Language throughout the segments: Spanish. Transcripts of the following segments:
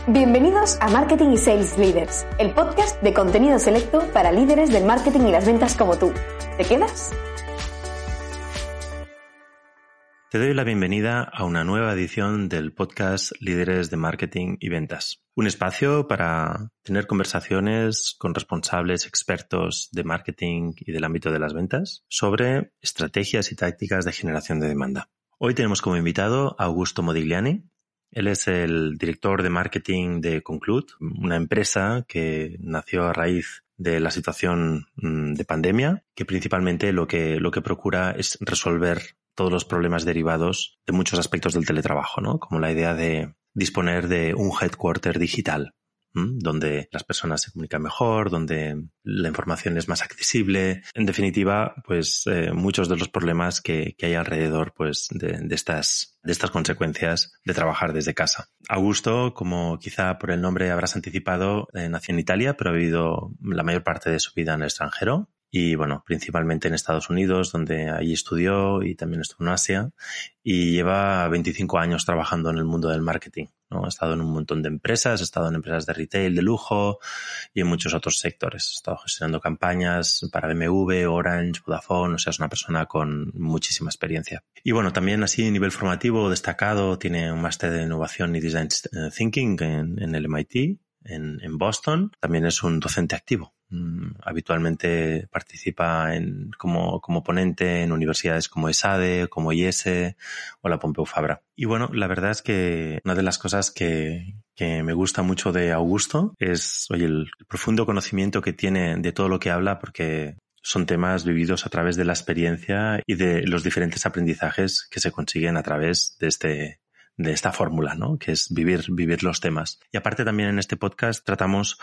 Bienvenidos a Marketing y Sales Leaders, el podcast de contenido selecto para líderes del marketing y las ventas como tú. ¿Te quedas? Te doy la bienvenida a una nueva edición del podcast Líderes de Marketing y Ventas. Un espacio para tener conversaciones con responsables expertos de marketing y del ámbito de las ventas sobre estrategias y tácticas de generación de demanda. Hoy tenemos como invitado a Augusto Modigliani. Él es el director de marketing de Conclude, una empresa que nació a raíz de la situación de pandemia, que principalmente lo que procura es resolver todos los problemas derivados de muchos aspectos del teletrabajo, ¿no? Como la idea de disponer de un headquarter digital, donde las personas se comunican mejor, donde la información es más accesible. En definitiva, pues muchos de los problemas que hay alrededor pues de estas consecuencias de trabajar desde casa. Augusto, como quizá por el nombre habrás anticipado, nació en Italia, pero ha vivido la mayor parte de su vida en el extranjero. Y bueno, principalmente en Estados Unidos, donde allí estudió y también estuvo en Asia, y lleva 25 años trabajando en el mundo del marketing, ¿no? Ha estado en un montón de empresas, ha estado en empresas de retail, de lujo y en muchos otros sectores. Ha estado gestionando campañas para BMW, Orange, Vodafone, o sea, es una persona con muchísima experiencia. Y bueno, también así a nivel formativo destacado, tiene un máster de innovación y design thinking en el MIT, en Boston. También es un docente activo. Habitualmente participa como ponente en universidades como ESADE, como IESE o la Pompeu Fabra. Y bueno, la verdad es que una de las cosas que me gusta mucho de Augusto es, el profundo conocimiento que tiene de todo lo que habla, porque son temas vividos a través de la experiencia y de los diferentes aprendizajes que se consiguen a través de esta fórmula, ¿no? Que es vivir los temas. Y aparte también en este podcast tratamos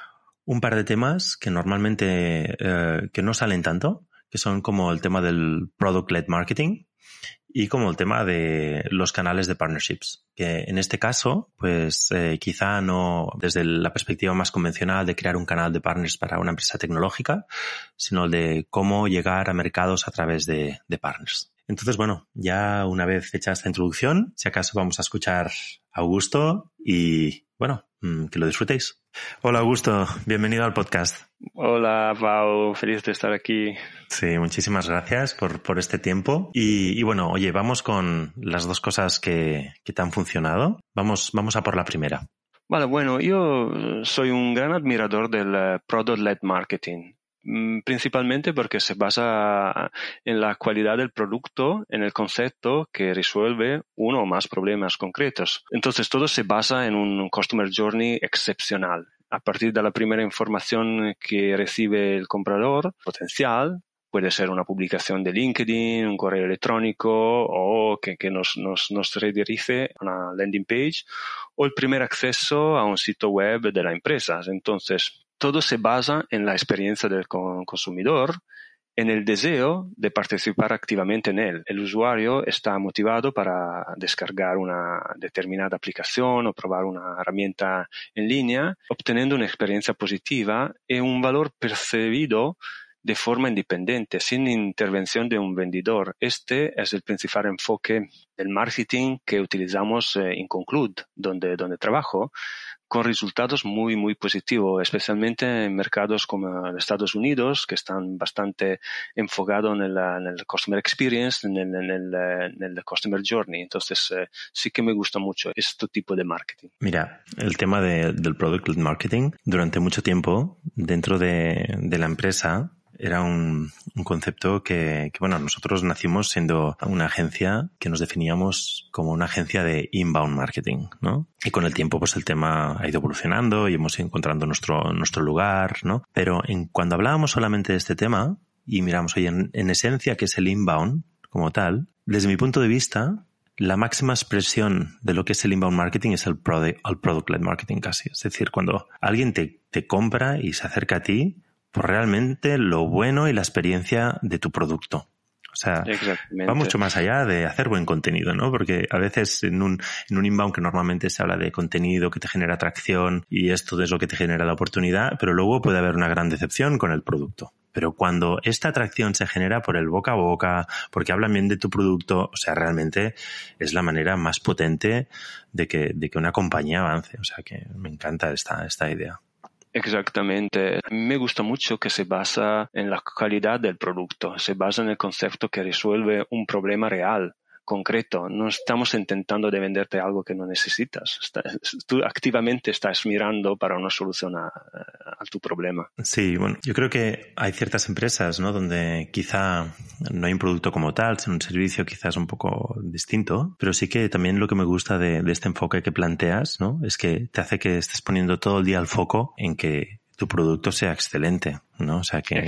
un par de temas que normalmente que no salen tanto, que son como el tema del product-led marketing y como el tema de los canales de partnerships, que en este caso, pues quizá no desde la perspectiva más convencional de crear un canal de partners para una empresa tecnológica, sino de cómo llegar a mercados a través de partners. Entonces, bueno, ya una vez hecha esta introducción, si acaso vamos a escuchar a Augusto y, bueno, que lo disfrutéis. Hola Augusto, bienvenido al podcast. Hola Pau, feliz de estar aquí. Sí, muchísimas gracias por este tiempo. Y bueno, oye, vamos con las dos cosas que te han funcionado. Vamos a por la primera. Vale, bueno, yo soy un gran admirador del product-led marketing. Principalmente porque se basa en la cualidad del producto, en el concepto que resuelve uno o más problemas concretos. Entonces todo se basa en un customer journey excepcional. A partir de la primera información que recibe el comprador potencial, puede ser una publicación de LinkedIn, un correo electrónico o que nos redirige a una landing page o el primer acceso a un sitio web de la empresa. Entonces, todo se basa en la experiencia del consumidor, en el deseo de participar activamente en él. El usuario está motivado para descargar una determinada aplicación o probar una herramienta en línea, obteniendo una experiencia positiva y un valor percibido de forma independiente, sin intervención de un vendedor. Este es el principal enfoque del marketing que utilizamos en Conclude, donde trabajo, con resultados muy, muy positivos, especialmente en mercados como Estados Unidos, que están bastante enfocados en el Customer Experience, en el Customer Journey. Entonces, sí que me gusta mucho este tipo de marketing. Mira, el tema del Product Marketing, durante mucho tiempo, dentro de la empresa, era un concepto que, bueno, nosotros nacimos siendo una agencia que nos definíamos como una agencia de inbound marketing, ¿no? Y con el tiempo, pues el tema ha ido evolucionando y hemos ido encontrando nuestro lugar, ¿no? Pero cuando hablábamos solamente de este tema y miramos, oye, en esencia, ¿qué es el inbound como tal? Desde mi punto de vista, la máxima expresión de lo que es el inbound marketing es el product-led marketing casi. Es decir, cuando alguien te compra y se acerca a ti, por realmente lo bueno y la experiencia de tu producto. O sea, va mucho más allá de hacer buen contenido, ¿no? Porque a veces en un inbound que normalmente se habla de contenido que te genera atracción y esto es lo que te genera la oportunidad, pero luego puede haber una gran decepción con el producto. pero cuando esta atracción se genera por el boca a boca, porque hablan bien de tu producto, o sea, realmente es la manera más potente de que una compañía avance. O sea, que me encanta esta idea. Exactamente. A mí me gusta mucho que se basa en la calidad del producto, se basa en el concepto que resuelve un problema real, concreto. No estamos intentando de venderte algo que no necesitas. Tú activamente estás mirando para una solución a tu problema. Sí, bueno, yo creo que hay ciertas empresas, ¿no?, donde quizá no hay un producto como tal, sino un servicio quizás un poco distinto, pero sí que también lo que me gusta de este enfoque que planteas, ¿no?, es que te hace que estés poniendo todo el día el foco en que tu producto sea excelente, ¿no? O sea, que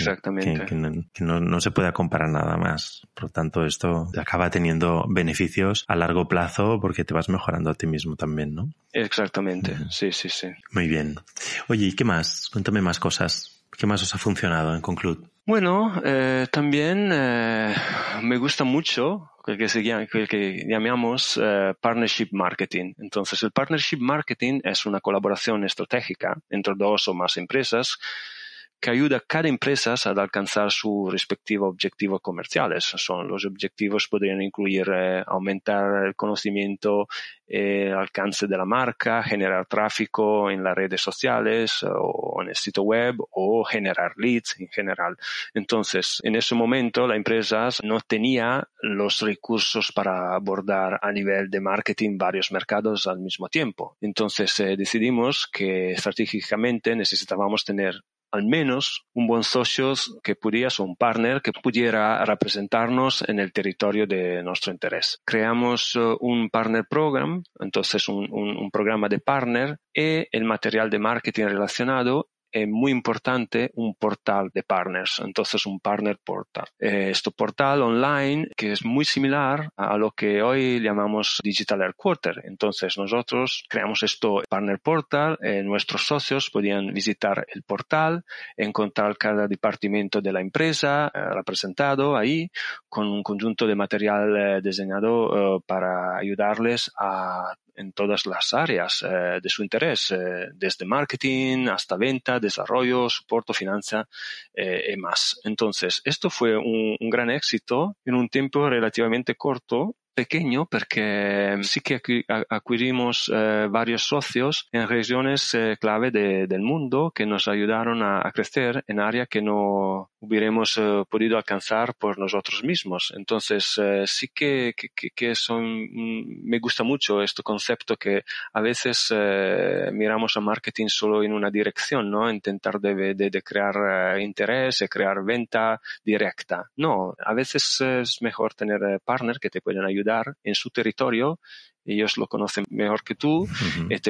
no se pueda comparar nada más. Por lo tanto, esto acaba teniendo beneficios a largo plazo porque te vas mejorando a ti mismo también, ¿no? Exactamente, sí. Muy bien. Oye, ¿y qué más? Cuéntame más cosas. ¿Qué más os ha funcionado en Conclude? Bueno, también me gusta mucho que llamamos partnership marketing. Entonces, el partnership marketing es una colaboración estratégica entre dos o más empresas que ayuda a cada empresa a alcanzar sus respectivos objetivos comerciales. Los objetivos podrían incluir aumentar el conocimiento, el alcance de la marca, generar tráfico en las redes sociales o en el sitio web o generar leads en general. Entonces, en ese momento la empresa no tenía los recursos para abordar a nivel de marketing varios mercados al mismo tiempo. Entonces, decidimos que estratégicamente necesitábamos tener al menos un buen socio que pudiera, o un partner que pudiera representarnos en el territorio de nuestro interés. Creamos un partner program, entonces un programa de partner y el material de marketing relacionado. Es muy importante un portal de partners, entonces un partner portal. Este portal online que es muy similar a lo que hoy llamamos Digital Headquarter. Entonces nosotros creamos esto partner portal, nuestros socios podían visitar el portal, encontrar cada departamento de la empresa representado ahí con un conjunto de material diseñado para ayudarles en todas las áreas de su interés, desde marketing hasta venta, desarrollo, soporte, finanza y más. Entonces, esto fue un gran éxito en un tiempo relativamente corto, pequeño, porque sí que adquirimos varios socios en regiones clave del mundo que nos ayudaron a crecer en áreas que no hubiéramos podido alcanzar por nosotros mismos. Entonces, sí que me gusta mucho este concepto que a veces miramos a marketing solo en una dirección, ¿no? Intentar de crear interés y crear venta directa. No, a veces es mejor tener partners que te pueden ayudar en su territorio. Ellos lo conocen mejor que tú. Uh-huh. Y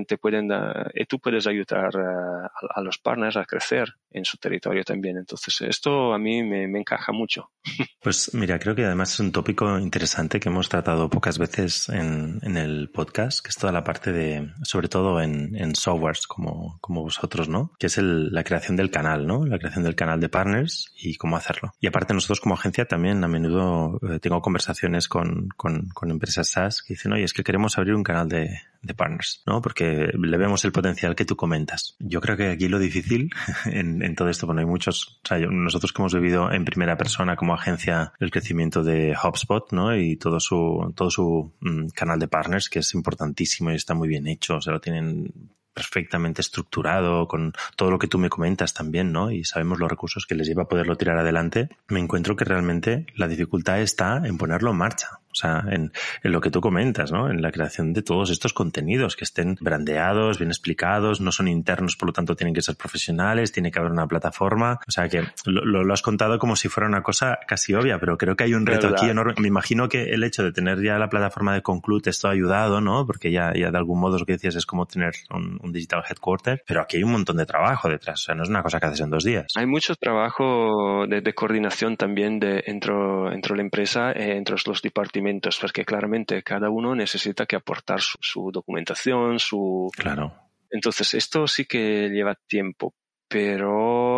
tú puedes ayudar a los partners a crecer en su territorio también. Entonces, esto a mí me encaja mucho. Pues mira, creo que además es un tópico interesante que hemos tratado pocas veces en el podcast, que es toda la parte de, sobre todo en softwares como vosotros, ¿no? Que es la creación del canal, ¿no? La creación del canal de partners y cómo hacerlo. Y aparte nosotros como agencia también a menudo tengo conversaciones con empresas SaaS que dicen, oye, es que queremos abrir un canal de partners, ¿no? Porque le vemos el potencial que tú comentas. Yo creo que aquí lo difícil en todo esto, bueno, hay muchos, o sea, nosotros que hemos vivido en primera persona como agencia el crecimiento de HubSpot, ¿no? Y todo su canal de partners, que es importantísimo y está muy bien hecho, o sea, lo tienen perfectamente estructurado con todo lo que tú me comentas también, ¿no? Y sabemos los recursos que les lleva a poderlo tirar adelante. Me encuentro que realmente la dificultad está en ponerlo en marcha. O sea, en lo que tú comentas, ¿no? En la creación de todos estos contenidos que estén brandeados, bien explicados, no son internos, por lo tanto tienen que ser profesionales, tiene que haber una plataforma. O sea que lo has contado como si fuera una cosa casi obvia, pero creo que hay un reto aquí enorme. Me imagino que el hecho de tener ya la plataforma de Conclude esto ha ayudado, ¿no? Porque ya de algún modo lo que decías es como tener un digital headquarter, pero aquí hay un montón de trabajo detrás. O sea, no es una cosa que haces en 2 días. Hay mucho trabajo de coordinación también entre la empresa y entre los departamentos, porque claramente cada uno necesita que aportar su documentación, Claro. Entonces, esto sí que lleva tiempo, pero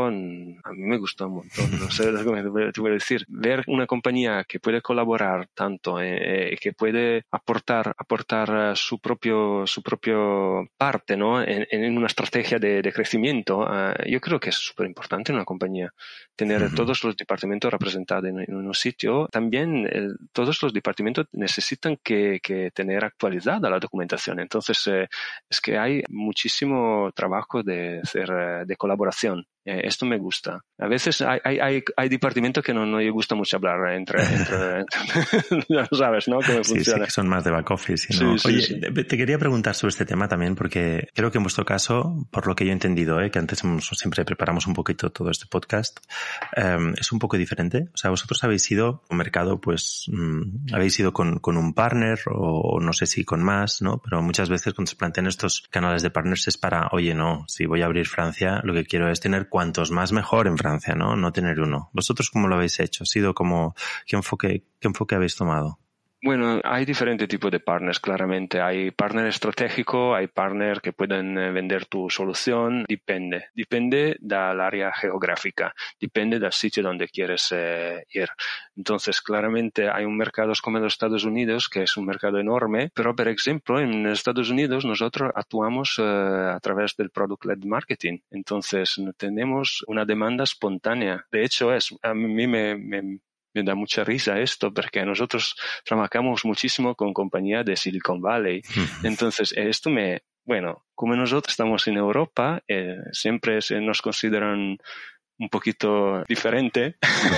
a mí me gustó un montón. No sé lo que te voy a decir. Ver una compañía que puede colaborar tanto, que puede aportar su propio parte, ¿no? En una estrategia de crecimiento, yo creo que es súper importante en una compañía tener todos los departamentos representados en un sitio. También todos los departamentos necesitan que tener actualizada la documentación. Entonces es que hay muchísimo trabajo de colaboración. Esto me gusta. A veces hay departamentos que no me gusta mucho hablar entre ya sabes, ¿no? Cómo funciona. Sí, que son más de back office. ¿No? Sí, Oye, sí. Te quería preguntar sobre este tema también porque creo que en vuestro caso, por lo que yo he entendido, que antes siempre preparamos un poquito todo este podcast, es un poco diferente. O sea, vosotros habéis ido a un mercado, pues, habéis ido con un partner o no sé si con más, ¿no? Pero muchas veces cuando se plantean estos canales de partners es para, oye, no, si voy a abrir Francia, lo que quiero es tener cuantos más mejor en Francia, ¿no? No tener uno. ¿Vosotros cómo lo habéis hecho? ¿Ha sido como, qué enfoque habéis tomado? Bueno, hay diferentes tipos de partners, claramente. Hay partner estratégico, hay partner que pueden vender tu solución. Depende del área geográfica, depende del sitio donde quieres ir. Entonces, claramente hay un mercado como los Estados Unidos, que es un mercado enorme, pero, por ejemplo, en Estados Unidos nosotros actuamos a través del Product-Led Marketing. Entonces, tenemos una demanda espontánea. De hecho, a mí me da mucha risa esto porque nosotros trabajamos muchísimo con compañías de Silicon Valley. Entonces, como nosotros estamos en Europa, siempre nos consideran un poquito diferente.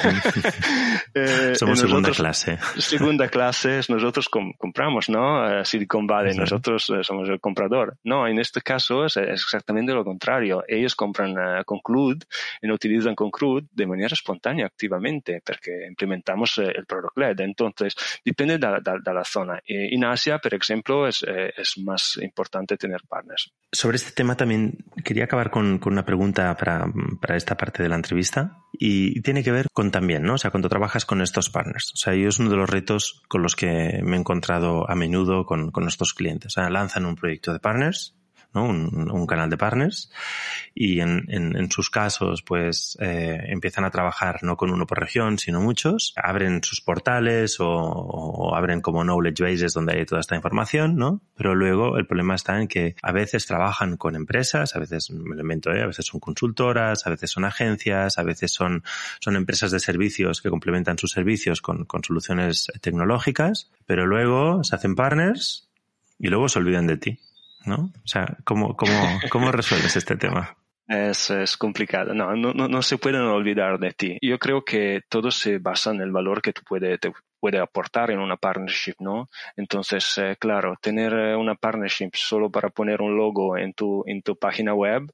Somos segunda clase. Segunda clase, nosotros compramos, ¿no? Silicon Valley, nosotros somos el comprador. No, en este caso es exactamente lo contrario. Ellos compran Conclude y utilizan Conclude de manera espontánea, activamente, porque implementamos el Product Led. Entonces, depende de la zona. En Asia, por ejemplo, es más importante tener partners. Sobre este tema también quería acabar con una pregunta para esta parte de la entrevista y tiene que ver con también, ¿no? O sea, cuando trabajas con estos partners. O sea, yo es uno de los retos con los que me he encontrado a menudo con nuestros clientes. O sea, lanzan un proyecto de partners, ¿no? Un canal de partners y en sus casos pues empiezan a trabajar no con uno por región sino muchos, abren sus portales o abren como knowledge bases donde hay toda esta información, ¿no? Pero luego el problema está en que a veces trabajan con empresas, a veces me lo invento, a veces son consultoras, a veces son agencias, a veces son empresas de servicios que complementan sus servicios con soluciones tecnológicas, pero luego se hacen partners y luego se olvidan de ti, ¿no? O sea, ¿cómo resuelves este tema? Es complicado. No se pueden olvidar de ti. Yo creo que todo se basa en el valor que tú puede aportar en una partnership, ¿no? Entonces, claro, tener una partnership solo para poner un logo en tu página web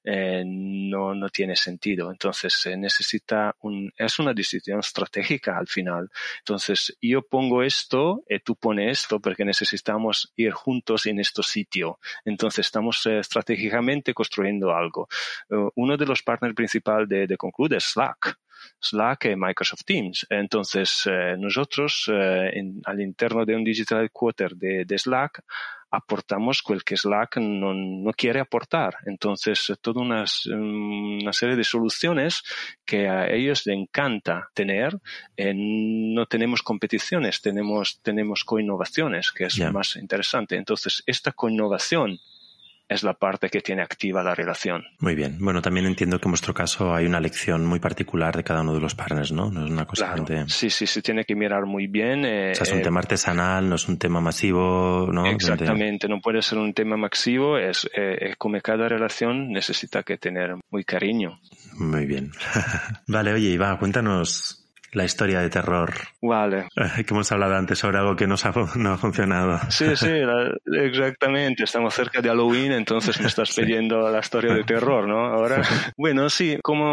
no tiene sentido. Entonces, es una decisión estratégica al final. Entonces, yo pongo esto y tú pones esto porque necesitamos ir juntos en este sitio. Entonces, estamos estratégicamente construyendo algo. Uno de los partners principales de Conclude es Slack y Microsoft Teams. Entonces, nosotros al interno de un Digital Headquarter de Slack aportamos lo que Slack no quiere aportar. Entonces, toda una serie de soluciones que a ellos les encanta tener. No tenemos competiciones, tenemos coinnovaciones, que es más interesante. Entonces, esta coinnovación es la parte que tiene activa la relación. Muy bien. Bueno, también entiendo que en vuestro caso hay una lección muy particular de cada uno de los partners, ¿no? No es una cosa claro. Sí, se tiene que mirar muy bien. O sea, es un tema artesanal, no es un tema masivo, ¿no? Exactamente, no puede ser un tema masivo, es como cada relación necesita que tener muy cariño. Muy bien. Vale, oye, Iva, cuéntanos la historia de terror. Vale. Que hemos hablado antes sobre algo que no ha funcionado. Sí, exactamente. Estamos cerca de Halloween, entonces me estás pidiendo la historia de terror, ¿no? Ahora, bueno, sí, como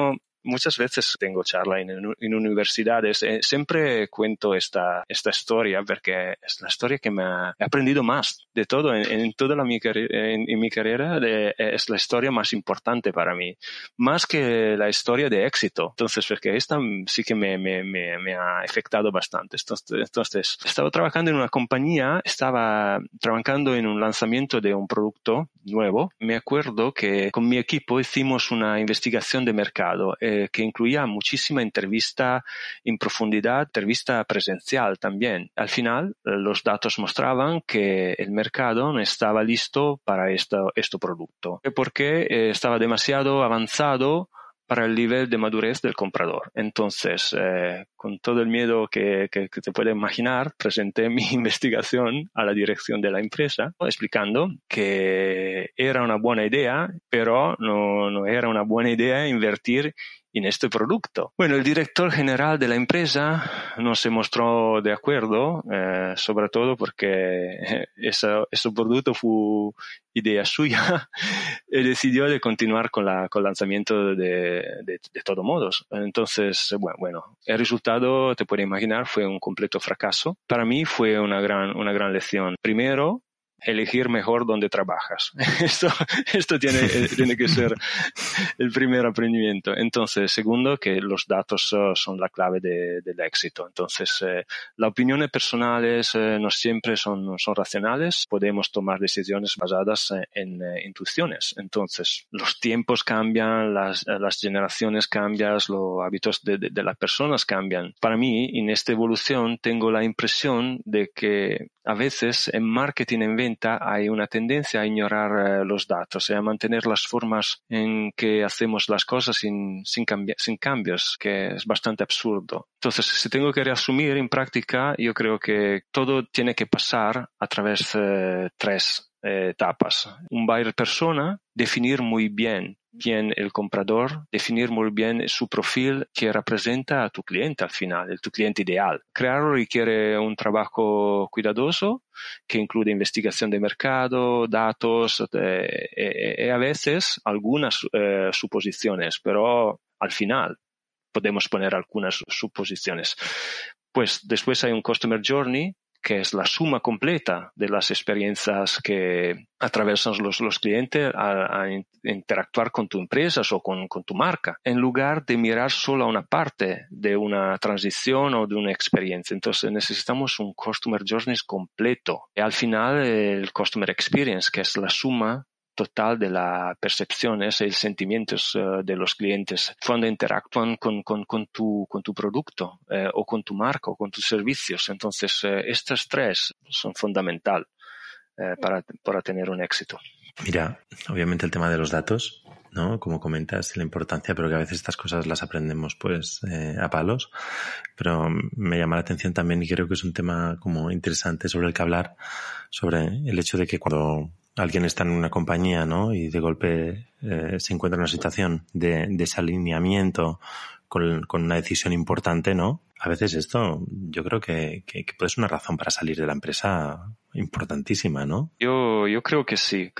muchas veces tengo charla en universidades. Siempre cuento esta historia porque es la historia que he aprendido más de todo en toda mi carrera. Es la historia más importante para mí, más que la historia de éxito. Entonces, porque esta sí que me ha afectado bastante. Entonces, estaba trabajando en una compañía, estaba trabajando en un lanzamiento de un producto nuevo. Me acuerdo que con mi equipo hicimos una investigación de mercado que incluía muchísima entrevista en profundidad, entrevista presencial también. Al final, los datos mostraban que el mercado no estaba listo para este producto, porque estaba demasiado avanzado para el nivel de madurez del comprador. Entonces, con todo el miedo que te puedes imaginar, presenté mi investigación a la dirección de la empresa, explicando que era una buena idea, pero no era una buena idea invertir en este producto. Bueno, el director general de la empresa no se mostró de acuerdo, sobre todo porque ese producto fue idea suya y decidió de continuar con el lanzamiento de todos modos. Entonces, bueno, el resultado, te puedes imaginar, fue un completo fracaso. Para mí fue una gran lección. Primero, elegir mejor dónde trabajas. Esto tiene que ser el primer aprendimiento. Entonces, segundo, que los datos son la clave del éxito. Entonces, las opiniones personales no siempre son racionales. Podemos tomar decisiones basadas en intuiciones. Entonces, los tiempos cambian, las generaciones cambian, los hábitos de las personas cambian. Para mí, en esta evolución, tengo la impresión de que a veces en marketing, en venta, hay una tendencia a ignorar los datos y a mantener las formas en que hacemos las cosas sin cambios, que es bastante absurdo. Entonces, si tengo que resumir en práctica, yo creo que todo tiene que pasar a través de tres etapas. Un buyer persona, definir muy bien quién el comprador, definir muy bien su profil que representa a tu cliente al final, tu cliente ideal. Crearlo requiere un trabajo cuidadoso que incluye investigación de mercado, datos y a veces algunas suposiciones, pero al final podemos poner algunas suposiciones. Pues después hay un Customer Journey, que es la suma completa de las experiencias que atravesan los clientes a interactuar con tu empresa o con tu marca, en lugar de mirar solo una parte de una transición o de una experiencia. Entonces necesitamos un Customer Journey completo. Y al final el Customer Experience, que es la suma total de las percepciones y sentimientos de los clientes cuando interactúan con tu producto o con tu marca o con tus servicios. Entonces, estos tres son fundamentales para tener un éxito. Mira, obviamente el tema de los datos, ¿no? Como comentas, la importancia, pero que a veces estas cosas las aprendemos pues a palos. Pero me llama la atención también y creo que es un tema como interesante sobre el que hablar, sobre el hecho de que cuando alguien está en una compañía, ¿no? Y de golpe se encuentra en una situación de desalineamiento con una decisión importante, ¿no? A veces esto yo creo que puede ser una razón para salir de la empresa importantísima, ¿no? Yo creo que sí,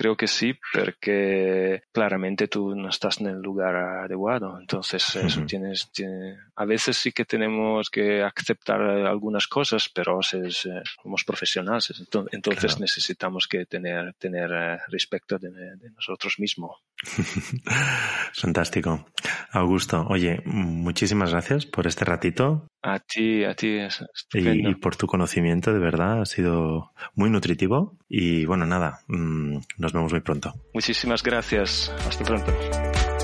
porque claramente tú no estás en el lugar adecuado. Entonces, eso a veces sí que tenemos que aceptar algunas cosas, pero somos profesionales, entonces claro, necesitamos que tener respeto de nosotros mismos. Fantástico. Augusto, oye, muchísimas gracias por este ratito. A ti, es estupendo. Y por tu conocimiento, de verdad, ha sido muy nutritivo. Y bueno, nada, nos vemos muy pronto. Muchísimas gracias. Hasta pronto.